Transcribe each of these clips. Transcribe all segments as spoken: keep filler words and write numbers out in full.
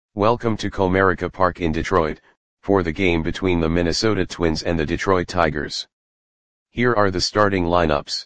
Welcome to Comerica Park in Detroit, for the game between the Minnesota Twins and the Detroit Tigers. Here are the starting lineups.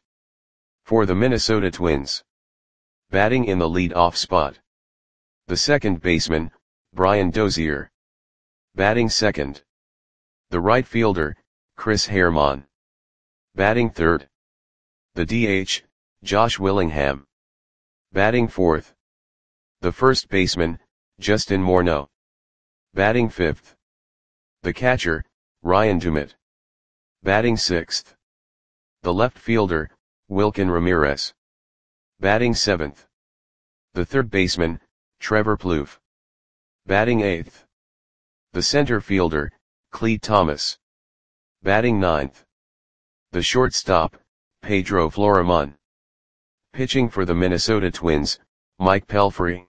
For the Minnesota Twins. Batting in the lead-off spot. The second baseman, Brian Dozier. Batting second. The right fielder, Chris Herrmann. Batting third. The D H, Josh Willingham. Batting fourth. The first baseman, Justin Morneau. Batting fifth. The catcher, Ryan Doumit. Batting sixth. The left fielder, Wilkin Ramirez. Batting seventh. The third baseman, Trevor Plouffe. Batting eighth. The center fielder, Clete Thomas. Batting ninth. The shortstop, Pedro Florimon. Pitching for the Minnesota Twins, Mike Pelfrey.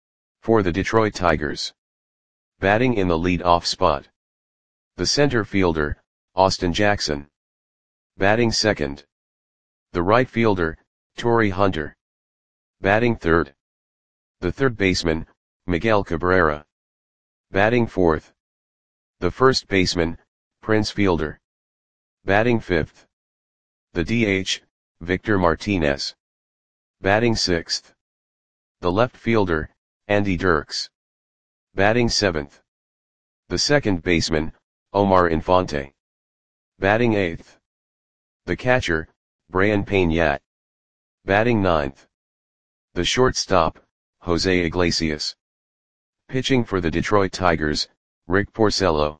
For the Detroit Tigers. Batting in the lead-off spot. The center fielder, Austin Jackson. Batting second. The right fielder, Torii Hunter. Batting third. The third baseman, Miguel Cabrera. Batting fourth. The first baseman, Prince Fielder. Batting fifth. The D H, Victor Martinez. Batting sixth. The left fielder, Andy Dirks. Batting seventh. The second baseman, Omar Infante. Batting eighth. The catcher, Brayan Peña. Batting ninth. The shortstop, Jose Iglesias. Pitching for the Detroit Tigers, Rick Porcello.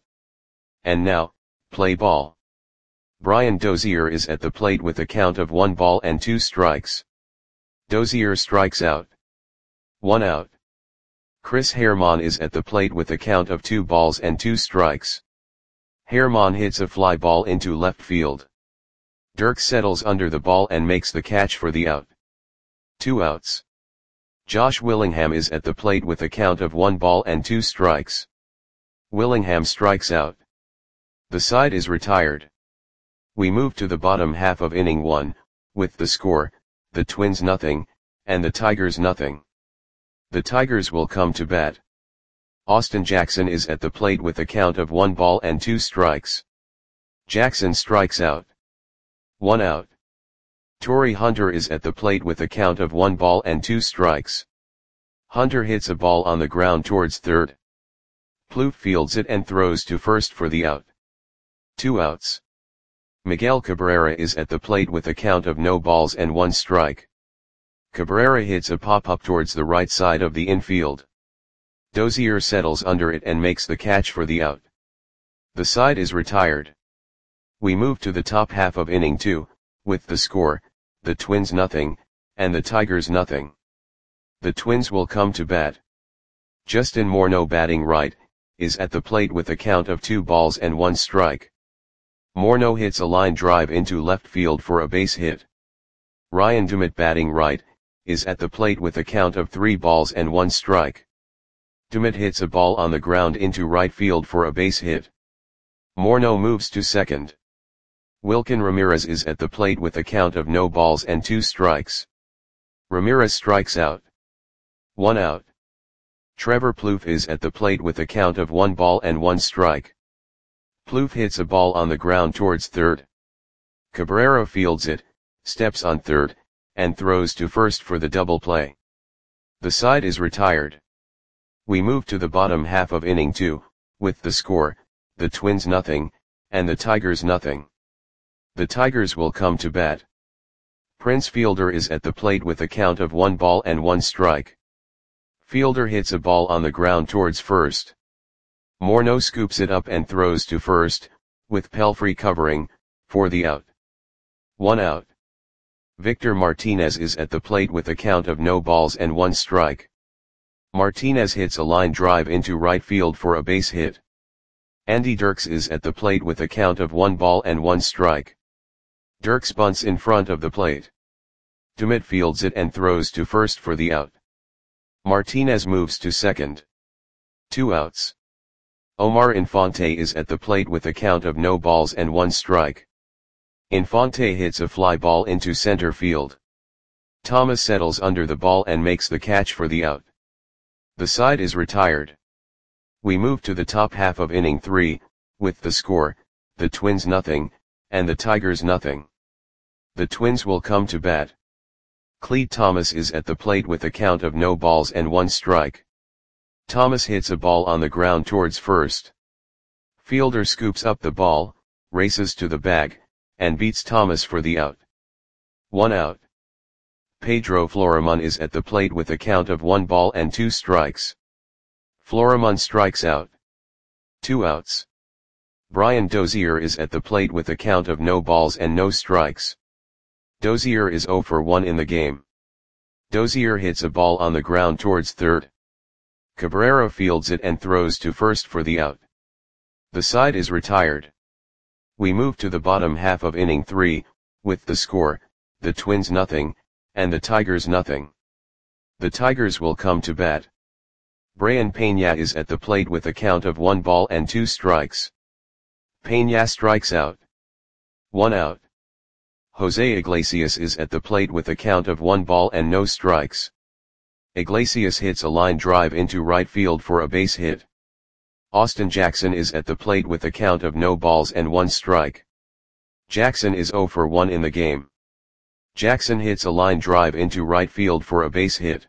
And now, play ball. Brian Dozier is at the plate with a count of one ball and two strikes. Dozier strikes out. One out. Chris Herrmann is at the plate with a count of two balls and two strikes. Herrmann hits a fly ball into left field. Dirks settles under the ball and makes the catch for the out. Two outs. Josh Willingham is at the plate with a count of one ball and two strikes. Willingham strikes out. The side is retired. We move to the bottom half of inning one, with the score, the Twins nothing, and the Tigers nothing. The Tigers will come to bat. Austin Jackson is at the plate with a count of one ball and two strikes. Jackson strikes out. One out. Torii Hunter is at the plate with a count of one ball and two strikes. Hunter hits a ball on the ground towards third. Plouffe fields it and throws to first for the out. Two outs. Miguel Cabrera is at the plate with a count of no balls and one strike. Cabrera hits a pop-up towards the right side of the infield. Dozier settles under it and makes the catch for the out. The side is retired. We move to the top half of inning two, with the score, the Twins nothing, and the Tigers nothing. The Twins will come to bat. Justin Morneau batting right, is at the plate with a count of two balls and one strike. Morneau hits a line drive into left field for a base hit. Ryan Doumit batting right, is at the plate with a count of three balls and one strike. Doumit hits a ball on the ground into right field for a base hit. Morneau moves to second. Wilkin Ramirez is at the plate with a count of no balls and two strikes. Ramirez strikes out. One out. Trevor Plouffe is at the plate with a count of one ball and one strike. Plouffe hits a ball on the ground towards third. Cabrera fields it, steps on third, and throws to first for the double play. The side is retired. We move to the bottom half of inning two, with the score, the Twins nothing, and the Tigers nothing. The Tigers will come to bat. Prince Fielder is at the plate with a count of one ball and one strike. Fielder hits a ball on the ground towards first. Morneau scoops it up and throws to first, with Pelfrey covering, for the out. One out. Victor Martinez is at the plate with a count of no balls and one strike. Martinez hits a line drive into right field for a base hit. Andy Dirks is at the plate with a count of one ball and one strike. Dirks bunts in front of the plate. Doumit fields it and throws to first for the out. Martinez moves to second. Two outs. Omar Infante is at the plate with a count of no balls and one strike. Infante hits a fly ball into center field. Thomas settles under the ball and makes the catch for the out. The side is retired. We move to the top half of inning three, with the score, the Twins nothing, and the Tigers nothing. The Twins will come to bat. Clete Thomas is at the plate with a count of no balls and one strike. Thomas hits a ball on the ground towards first. Fielder scoops up the ball, races to the bag, and beats Thomas for the out. One out. Pedro Florimon is at the plate with a count of one ball and two strikes. Florimon strikes out. Two outs. Brian Dozier is at the plate with a count of no balls and no strikes. Dozier is zero for one in the game. Dozier hits a ball on the ground towards third. Cabrera fields it and throws to first for the out. The side is retired. We move to the bottom half of inning three, with the score, the Twins nothing, and the Tigers nothing. The Tigers will come to bat. Brayan Peña is at the plate with a count of one ball and two strikes. Peña strikes out. One out. Jose Iglesias is at the plate with a count of one ball and no strikes. Iglesias hits a line drive into right field for a base hit. Austin Jackson is at the plate with a count of no balls and one strike. Jackson is zero for one in the game. Jackson hits a line drive into right field for a base hit.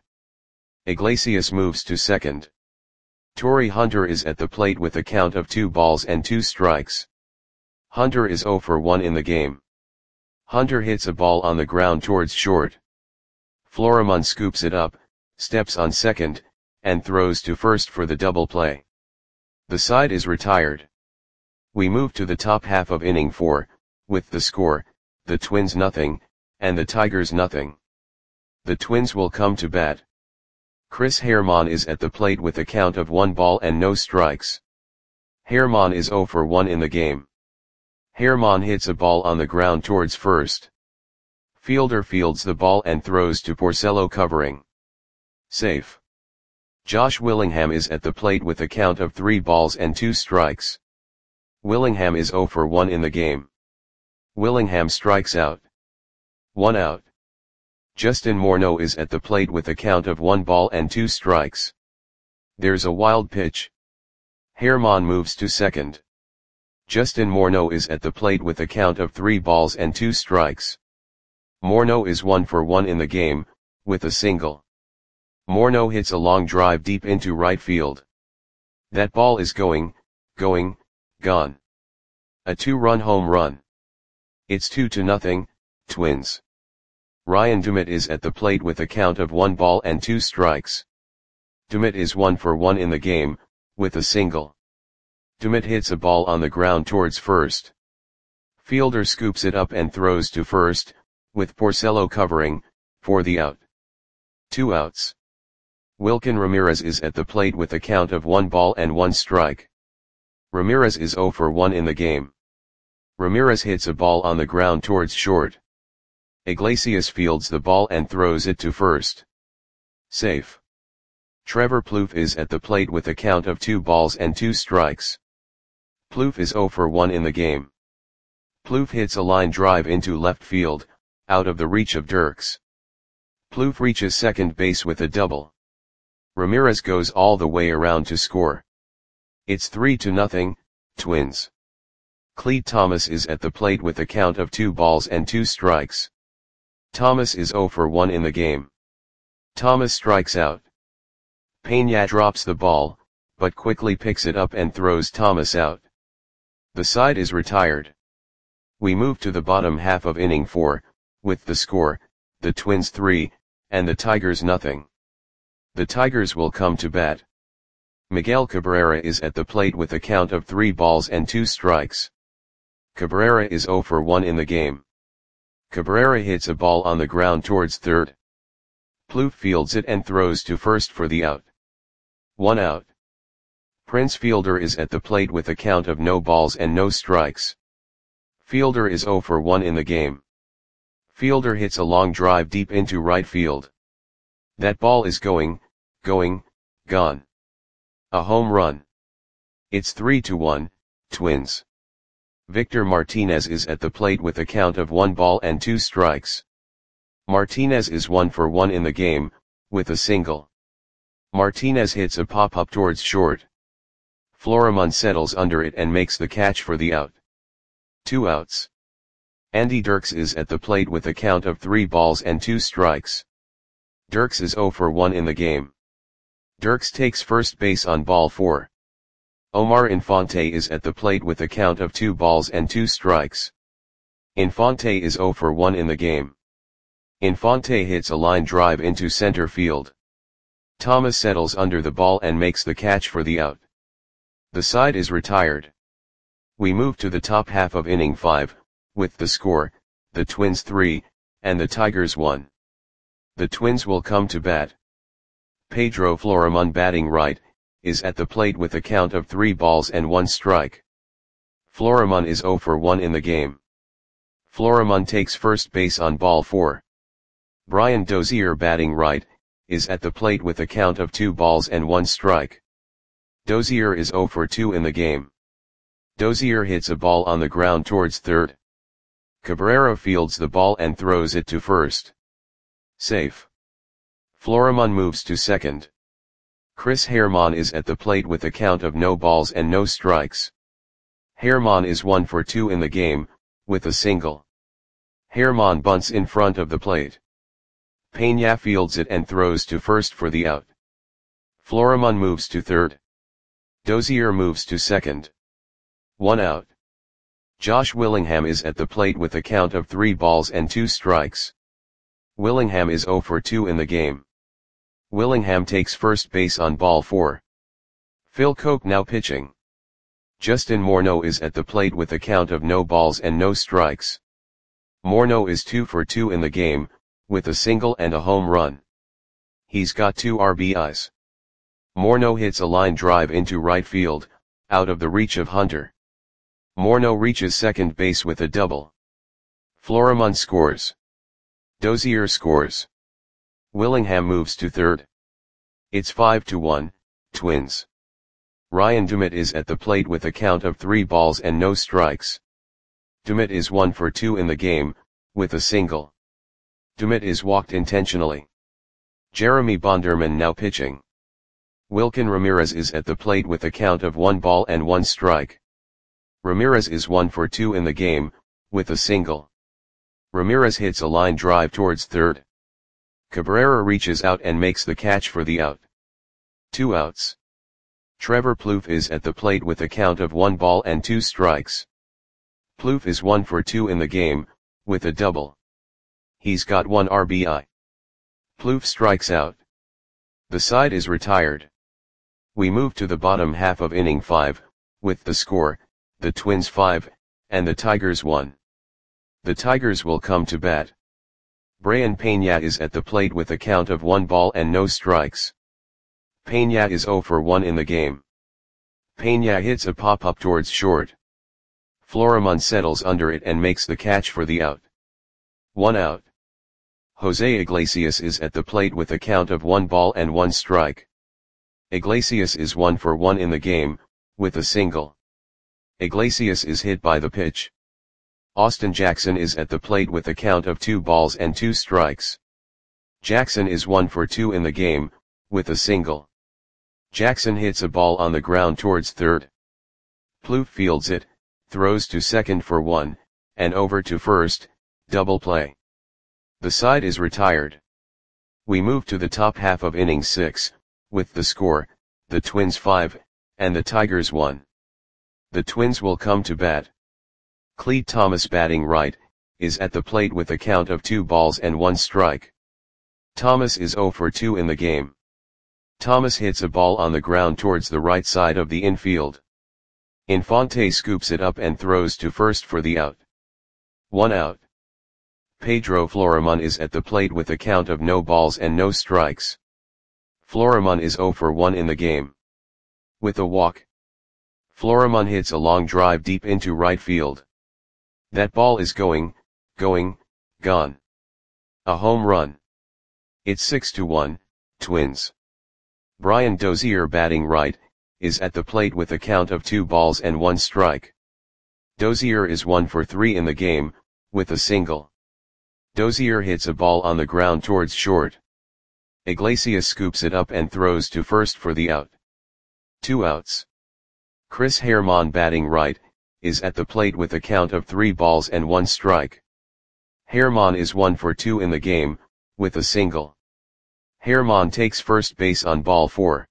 Iglesias moves to second. Torii Hunter is at the plate with a count of two balls and two strikes. Hunter is zero for one in the game. Hunter hits a ball on the ground towards short. Florimon scoops it up, steps on second, and throws to first for the double play. The side is retired. We move to the top half of inning four, with the score, the Twins nothing, and the Tigers nothing. The Twins will come to bat. Chris Herrmann is at the plate with a count of one ball and no strikes. Herrmann is zero for one in the game. Herrmann hits a ball on the ground towards first. Fielder fields the ball and throws to Porcello covering. Safe. Josh Willingham is at the plate with a count of three balls and two strikes. Willingham is zero for one in the game. Willingham strikes out. One out. Justin Morneau is at the plate with a count of one ball and two strikes. There's a wild pitch. Herrmann moves to second. Justin Morneau is at the plate with a count of three balls and two strikes. Morneau is one for one in the game, with a single. Morneau hits a long drive deep into right field. That ball is going, going, gone. A two-run home run. It's two to nothing, Twins. Ryan Dummett is at the plate with a count of one ball and two strikes. Dummett is one for one in the game, with a single. Dummett hits a ball on the ground towards first. Fielder scoops it up and throws to first, with Porcello covering, for the out. Two outs. Wilkin Ramirez is at the plate with a count of one ball and one strike. Ramirez is zero for one in the game. Ramirez hits a ball on the ground towards short. Iglesias fields the ball and throws it to first. Safe. Trevor Plouffe is at the plate with a count of two balls and two strikes. Plouffe is zero for one in the game. Plouffe hits a line drive into left field, out of the reach of Dirks. Plouffe reaches second base with a double. Ramirez goes all the way around to score. It's three to nothing, Twins. Clete Thomas is at the plate with a count of two balls and two strikes. Thomas is zero for one in the game. Thomas strikes out. Peña drops the ball, but quickly picks it up and throws Thomas out. The side is retired. We move to the bottom half of inning four, with the score, the Twins three, and the Tigers nothing. The Tigers will come to bat. Miguel Cabrera is at the plate with a count of three balls and two strikes. Cabrera is zero for one in the game. Cabrera hits a ball on the ground towards third. Plouffe fields it and throws to first for the out. One out. Prince Fielder is at the plate with a count of no balls and no strikes. Fielder is zero for one in the game. Fielder hits a long drive deep into right field. That ball is going, going, gone. A home run. It's three to one, Twins. Victor Martinez is at the plate with a count of one ball and two strikes. Martinez is one for one in the game, with a single. Martinez hits a pop-up towards short. Florimon settles under it and makes the catch for the out. Two outs. Andy Dirks is at the plate with a count of three balls and two strikes. Dirks is oh for one in the game. Dirks takes first base on ball four. Omar Infante is at the plate with a count of two balls and two strikes. Infante is oh for one in the game. Infante hits a line drive into center field. Thomas settles under the ball and makes the catch for the out. The side is retired. We move to the top half of inning five, with the score, the Twins three, and the Tigers one. The Twins will come to bat. Pedro Florimon, batting right, is at the plate with a count of three balls and one strike. Florimon is oh for one in the game. Florimon takes first base on ball four. Brian Dozier, batting right, is at the plate with a count of two balls and one strike. Dozier is oh for two in the game. Dozier hits a ball on the ground towards third. Cabrera fields the ball and throws it to first. Safe. Florimon moves to second. Chris Herrmann is at the plate with a count of no balls and no strikes. Herrmann is one for two in the game, with a single. Herrmann bunts in front of the plate. Peña fields it and throws to first for the out. Florimon moves to third. Dozier moves to second. One out. Josh Willingham is at the plate with a count of three balls and two strikes. Willingham is oh for two in the game. Willingham takes first base on ball four. Phil Koch now pitching. Justin Morneau is at the plate with a count of no balls and no strikes. Morneau is two for two in the game, with a single and a home run. He's got two R B Is. Morneau hits a line drive into right field, out of the reach of Hunter. Morneau reaches second base with a double. Florimon scores. Dozier scores. Willingham moves to third. It's five to one, Twins. Ryan Dumit is at the plate with a count of three balls and no strikes. Dumit is one for two in the game, with a single. Dumit is walked intentionally. Jeremy Bonderman now pitching. Wilkin Ramirez is at the plate with a count of one ball and one strike. Ramirez is one for two in the game, with a single. Ramirez hits a line drive towards third. Cabrera reaches out and makes the catch for the out. Two outs. Trevor Plouffe is at the plate with a count of one ball and two strikes. Plouffe is one for two in the game, with a double. He's got one R B I. Plouffe strikes out. The side is retired. We move to the bottom half of inning five, with the score, the Twins five, and the Tigers one. The Tigers will come to bat. Brayan Peña is at the plate with a count of one ball and no strikes. Peña is oh for one in the game. Peña hits a pop-up towards short. Florimon settles under it and makes the catch for the out. One out. Jose Iglesias is at the plate with a count of one ball and one strike. Iglesias is one for one in the game, with a single. Iglesias is hit by the pitch. Austin Jackson is at the plate with a count of two balls and two strikes. Jackson is one for two in the game, with a single. Jackson hits a ball on the ground towards third. Plouffe fields it, throws to second for one, and over to first, double play. The side is retired. We move to the top half of inning six, with the score, the Twins five, and the Tigers one. The Twins will come to bat. Clete Thomas, batting right, is at the plate with a count of two balls and one strike. Thomas is oh for two in the game. Thomas hits a ball on the ground towards the right side of the infield. Infante scoops it up and throws to first for the out. One out. Pedro Florimon is at the plate with a count of no balls and no strikes. Florimon is oh for one in the game. With a walk. Florimon hits a long drive deep into right field. That ball is going, going, gone. A home run. It's six to one, Twins. Brian Dozier, batting right, is at the plate with a count of two balls and one strike. Dozier is one for three in the game, with a single. Dozier hits a ball on the ground towards short. Iglesias scoops it up and throws to first for the out. Two outs. Chris Herrmann batting right, is at the plate with a count of three balls and one strike. Herrmann is one for two in the game, with a single. Herrmann takes first base on ball four.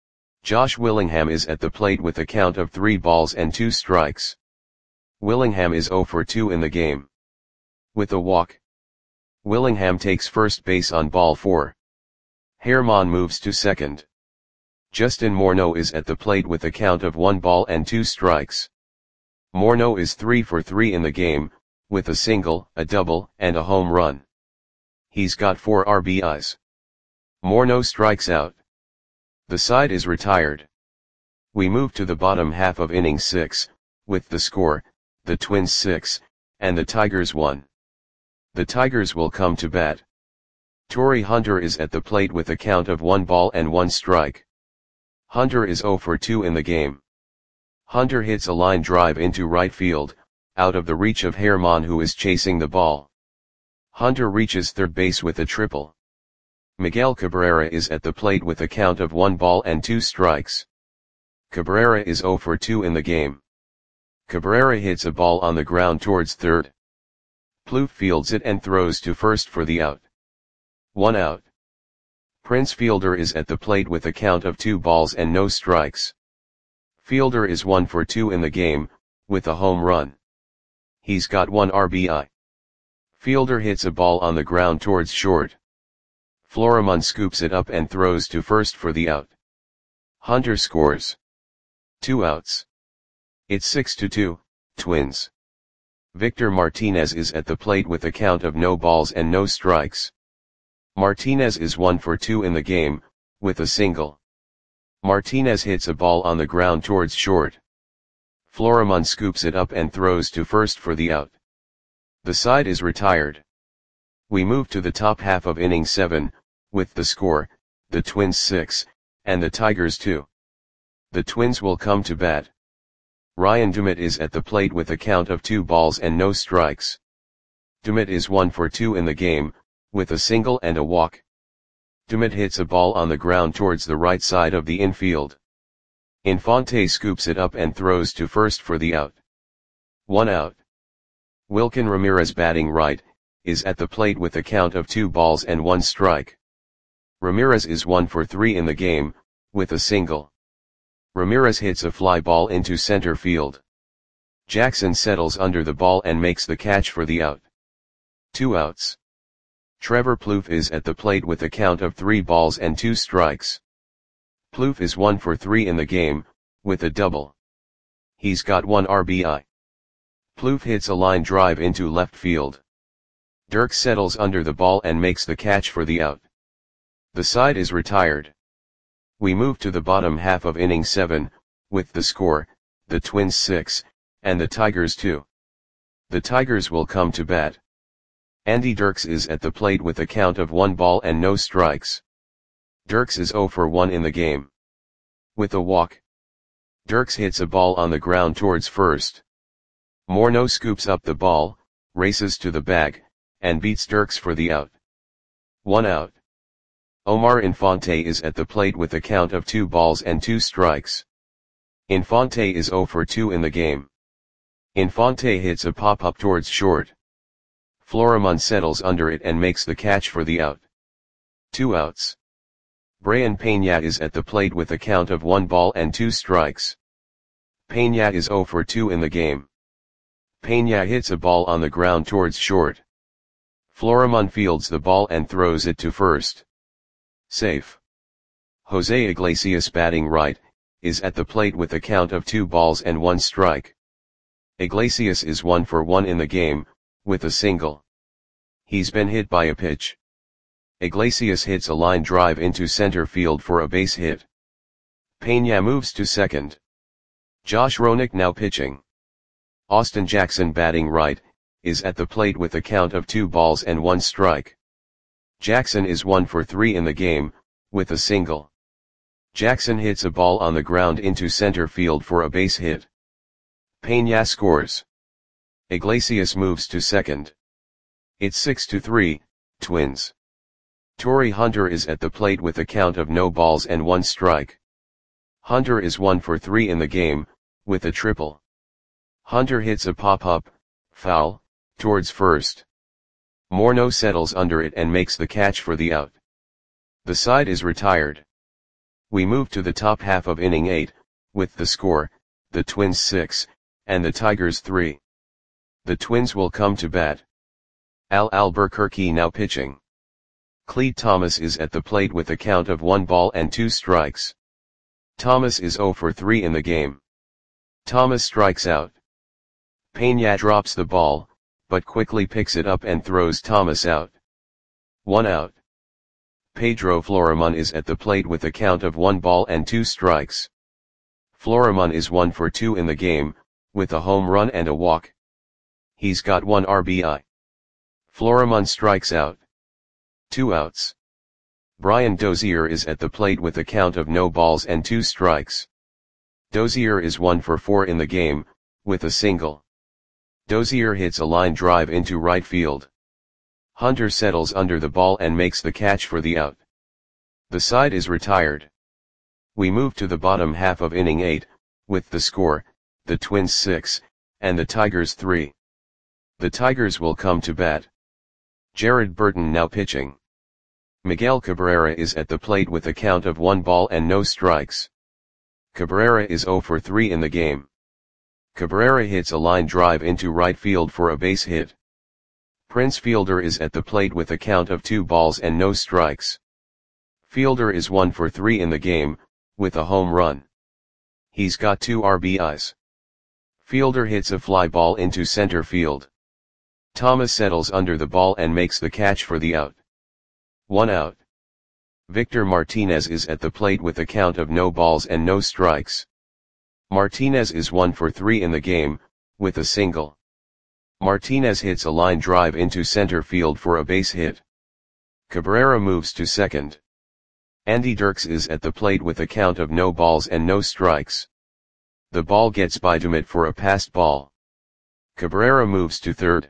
Josh Willingham is at the plate with a count of three balls and two strikes. Willingham is zero for two in the game. With a walk. Willingham takes first base on ball four. Herrmann moves to second. Justin Morneau is at the plate with a count of one ball and two strikes. Morneau is three for three in the game, with a single, a double, and a home run. He's got four R B Is. Morneau strikes out. The side is retired. We move to the bottom half of inning six, with the score, the Twins six, and the Tigers one. The Tigers will come to bat. Torii Hunter is at the plate with a count of one ball and one strike. Hunter is zero for two in the game. Hunter hits a line drive into right field, out of the reach of Herrmann, who is chasing the ball. Hunter reaches third base with a triple. Miguel Cabrera is at the plate with a count of one ball and two strikes. Cabrera is zero for two in the game. Cabrera hits a ball on the ground towards third. Plouffe fields it and throws to first for the out. One out. Prince Fielder is at the plate with a count of two balls and no strikes. Fielder is one for two in the game, with a home run. He's got one R B I. Fielder hits a ball on the ground towards short. Florimon scoops it up and throws to first for the out. Hunter scores. Two outs. It's six to two, Twins. Victor Martinez is at the plate with a count of no balls and no strikes. Martinez is one for two in the game, with a single. Martinez hits a ball on the ground towards short. Florimon scoops it up and throws to first for the out. The side is retired. We move to the top half of inning seven, with the score, the Twins six, and the Tigers two. The Twins will come to bat. Ryan Dumit is at the plate with a count of two balls and no strikes. Dumit is one for two in the game, with a single and a walk. Dumit hits a ball on the ground towards the right side of the infield. Infante scoops it up and throws to first for the out. One out. Wilkin Ramirez batting right, is at the plate with a count of two balls and one strike. Ramirez is one for three in the game, with a single. Ramirez hits a fly ball into center field. Jackson settles under the ball and makes the catch for the out. Two outs. Trevor Plouffe is at the plate with a count of three balls and two strikes. Plouffe is one for three in the game, with a double. He's got one R B I. Plouffe hits a line drive into left field. Dirk settles under the ball and makes the catch for the out. The side is retired. We move to the bottom half of inning seven, with the score, the Twins six, and the Tigers two. The Tigers will come to bat. Andy Dirks is at the plate with a count of one ball and no strikes. Dirks is zero for one in the game. With a walk. Dirks hits a ball on the ground towards first. Morneau scoops up the ball, races to the bag, and beats Dirks for the out. One out. Omar Infante is at the plate with a count of two balls and two strikes. Infante is zero for two in the game. Infante hits a pop-up towards short. Florimon settles under it and makes the catch for the out. Two outs. Brayan Peña is at the plate with a count of one ball and two strikes. Peña is zero for two in the game. Peña hits a ball on the ground towards short. Florimon fields the ball and throws it to first. Safe. Jose Iglesias batting right, is at the plate with a count of two balls and one strike. Iglesias is one for one in the game, with a single. He's been hit by a pitch. Iglesias hits a line drive into center field for a base hit. Peña moves to second. Josh Roenick now pitching. Austin Jackson batting right, is at the plate with a count of two balls and one strike. Jackson is one for three in the game, with a single. Jackson hits a ball on the ground into center field for a base hit. Peña scores. Iglesias moves to second. It's six to three, Twins. Torii Hunter is at the plate with a count of no balls and one strike. Hunter is one for three in the game, with a triple. Hunter hits a pop-up, foul, towards first. Morneau settles under it and makes the catch for the out. The side is retired. We move to the top half of inning eight, with the score, the Twins six, and the Tigers three. The Twins will come to bat. Al Albuquerque now pitching. Clete Thomas is at the plate with a count of one ball and two strikes. Thomas is zero for three in the game. Thomas strikes out. Peña drops the ball, but quickly picks it up and throws Thomas out. One out. Pedro Florimon is at the plate with a count of one ball and two strikes. Florimon is one for two in the game, with a home run and a walk. He's got one R B I. Florimon strikes out. Two outs. Brian Dozier is at the plate with a count of no balls and two strikes. Dozier is one for four in the game, with a single. Dozier hits a line drive into right field. Hunter settles under the ball and makes the catch for the out. The side is retired. We move to the bottom half of inning eight, with the score, the Twins six, and the Tigers three. The Tigers will come to bat. Jared Burton now pitching. Miguel Cabrera is at the plate with a count of one ball and no strikes. Cabrera is zero for three in the game. Cabrera hits a line drive into right field for a base hit. Prince Fielder is at the plate with a count of two balls and no strikes. Fielder is one for three in the game, with a home run. He's got two R B Is. Fielder hits a fly ball into center field. Thomas settles under the ball and makes the catch for the out. One out. Victor Martinez is at the plate with a count of no balls and no strikes. Martinez is one for three in the game, with a single. Martinez hits a line drive into center field for a base hit. Cabrera moves to second. Andy Dirks is at the plate with a count of no balls and no strikes. The ball gets by Dumit for a passed ball. Cabrera moves to third.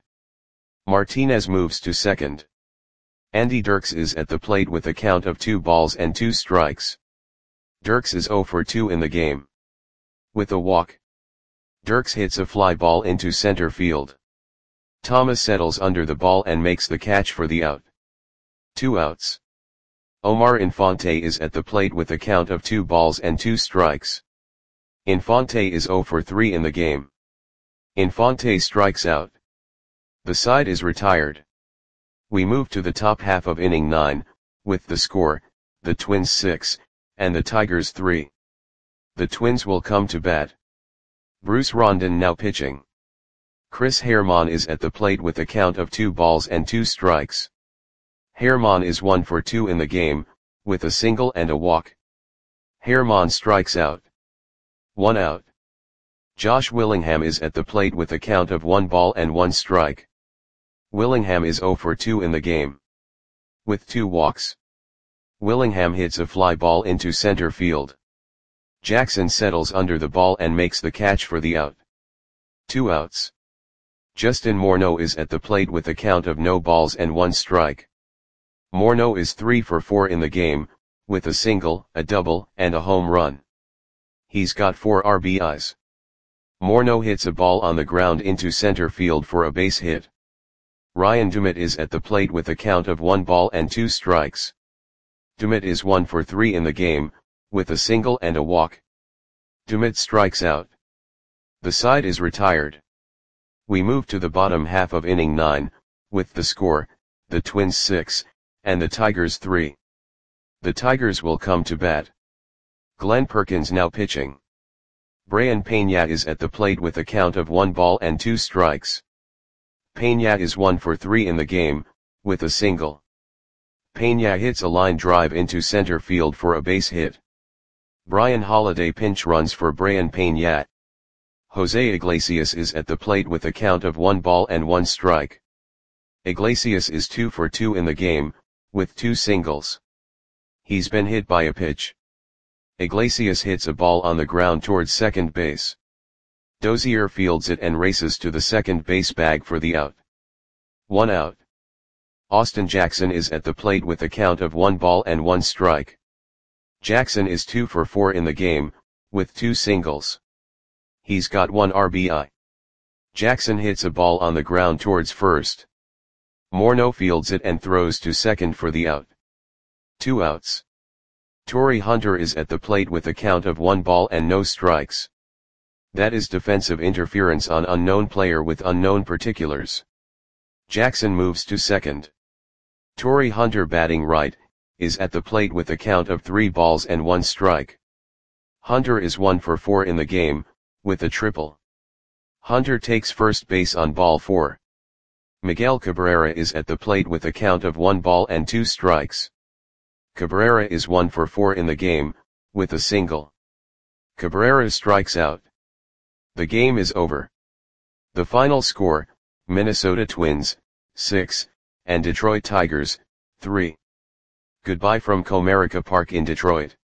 Martinez moves to second. Andy Dirks is at the plate with a count of two balls and two strikes. Dirks is zero for two in the game. With a walk. Dirks hits a fly ball into center field. Thomas settles under the ball and makes the catch for the out. Two outs. Omar Infante is at the plate with a count of two balls and two strikes. Infante is zero for three in the game. Infante strikes out. The side is retired. We move to the top half of inning nine, with the score, the Twins six, and the Tigers three. The Twins will come to bat. Bruce Rondon now pitching. Chris Herrmann is at the plate with a count of two balls and two strikes. Herrmann is one for two in the game, with a single and a walk. Herrmann strikes out. One out. Josh Willingham is at the plate with a count of one ball and one strike. Willingham is zero for two in the game. With two walks. Willingham hits a fly ball into center field. Jackson settles under the ball and makes the catch for the out. Two outs. Justin Morneau is at the plate with a count of no balls and one strike. Morneau is three for four in the game, with a single, a double, and a home run. He's got four R B Is. Morneau hits a ball on the ground into center field for a base hit. Ryan Dumit is at the plate with a count of one ball and two strikes. Dumit is one for three in the game, with a single and a walk. Dumit strikes out. The side is retired. We move to the bottom half of inning nine, with the score, the Twins six, and the Tigers three. The Tigers will come to bat. Glenn Perkins now pitching. Brayan Peña is at the plate with a count of one ball and two strikes. Peña is one for three in the game, with a single. Peña hits a line drive into center field for a base hit. Brian Holiday pinch runs for Brayan Peña. Jose Iglesias is at the plate with a count of one ball and one strike. Iglesias is two for two in the game, with two singles. He's been hit by a pitch. Iglesias hits a ball on the ground towards second base. Dozier fields it and races to the second base bag for the out. One out. Austin Jackson is at the plate with a count of one ball and one strike. Jackson is two for four in the game, with two singles. he's got one R B I. Jackson hits a ball on the ground towards first. Morneau fields it and throws to second for the out. Two outs. Torii Hunter is at the plate with a count of one ball and no strikes. That is defensive interference on unknown player with unknown particulars. Jackson moves to second. Torii Hunter, batting right, is at the plate with a count of three balls and one strike. Hunter is one for four in the game, with a triple. Hunter takes first base on ball four. Miguel Cabrera is at the plate with a count of one ball and two strikes. Cabrera is one for four in the game, with a single. Cabrera strikes out. The game is over. The final score, Minnesota Twins, six, and Detroit Tigers, three. Goodbye from Comerica Park in Detroit.